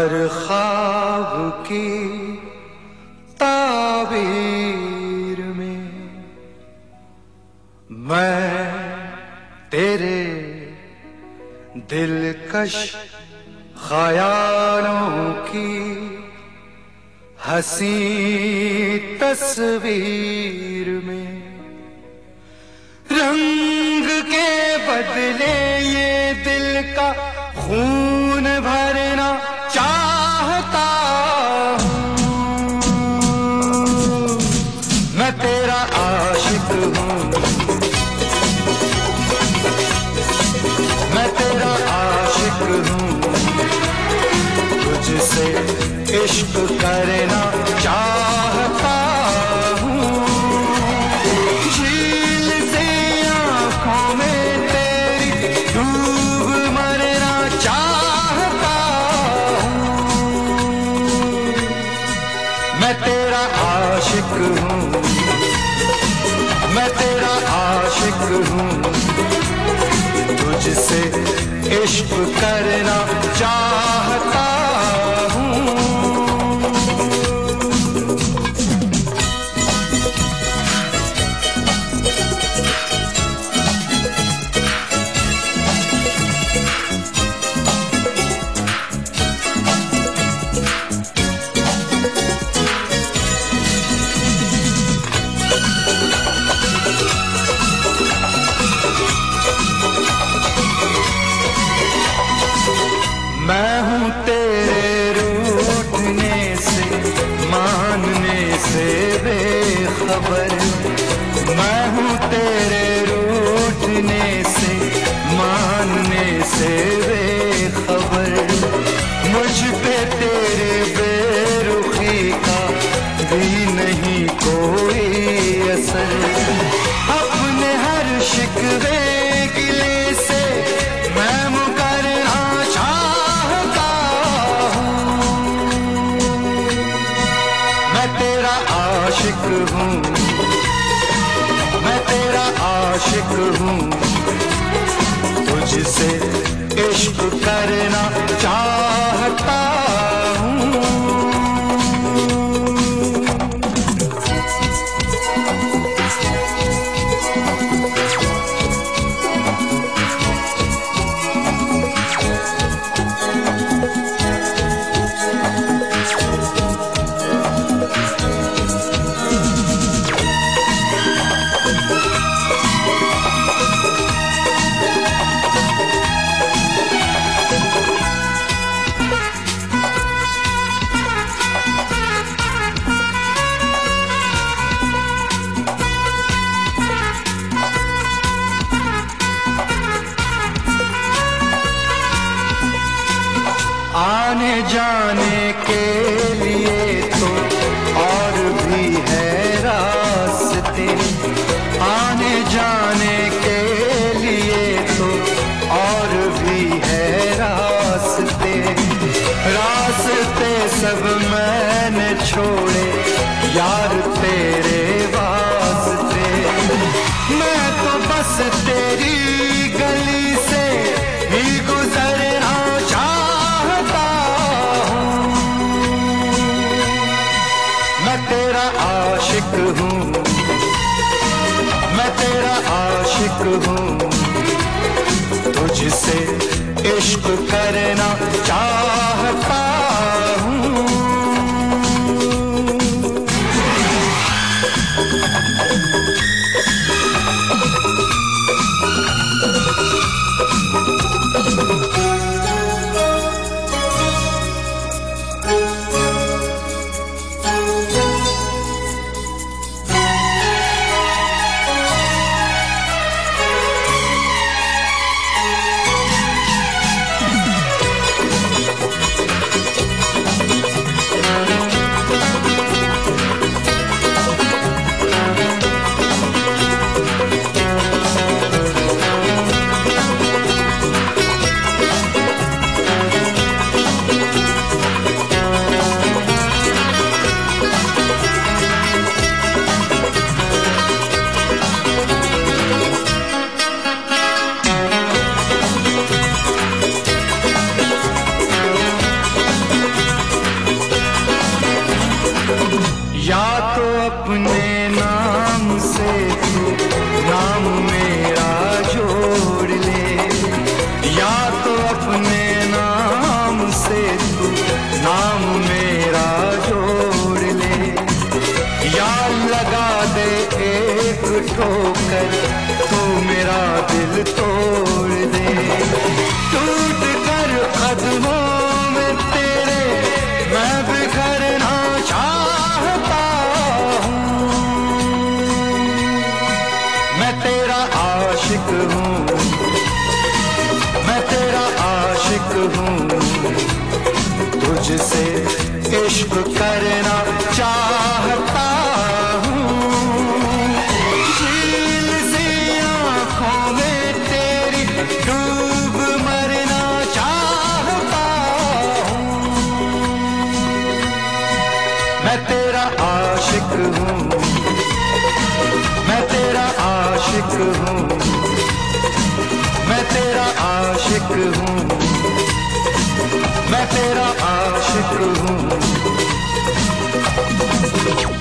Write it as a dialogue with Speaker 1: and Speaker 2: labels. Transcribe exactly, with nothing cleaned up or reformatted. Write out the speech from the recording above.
Speaker 1: हर ख्वाब की ताबीर में मैं तेरे दिलकश ख्यालों की हंसी तस्वीर में रंग के बदले ये दिल का खून भरना चाहता हूँ। मैं तेरा आशिक हूँ, मैं तेरा आशिक हूँ, तुझसे इश्क करना चाहता हूँ। झील से आँखों में तेरी डूब मरना चाहता हूँ। मैं तेरा आशिक हूँ, मैं तेरा आशिक हूँ, तुझसे इश्क करना चाहता हूँ। मैं हूँ तेरे रूठने से मानने से बेखबर, मैं हूँ तेरे रूठने से मानने से बेखबर। मुझ पे तेरे बेरुखी का भी नहीं कोई असर। अपने हर शिकवे गिले से मैं मुकरना चाहता हूँ। मैं तेरा आशिक हूँ, मैं तेरा आशिक हूँ, तुझसे इश्क करना चाहता हूँ। आने जाने के लिए तो और भी है रास्ते, आने जाने के लिए तो और भी है रास्ते। रास्ते सब मैंने छोड़े यार तेरे वास्ते। मैं तो बस तेरी गली से ही गुजरना चाहता हूँ। मैं तेरा आशिक हूँ, मैं तेरा आशिक हूँ, तुझसे इश्क करना चाहता हूँ। नाम मेरा जोड़ ले, या लगा दे एक ठोकर, तू मेरा दिल तोड़ दे। टूट कर कदमों में तेरे मैं बिखरना चाहता हूँ। मैं तेरा आशिक हूँ, मैं तेरा आशिक हूँ, तुझसे इश्क करना चाहता हूँ। झील सी आँखों में तेरी डूब मरना चाहता हूँ। मैं तेरा आशिक हूँ, मैं तेरा आशिक हूँ, मैं तेरा आशिक हूँ, मैं तेरा आशिक हूँ।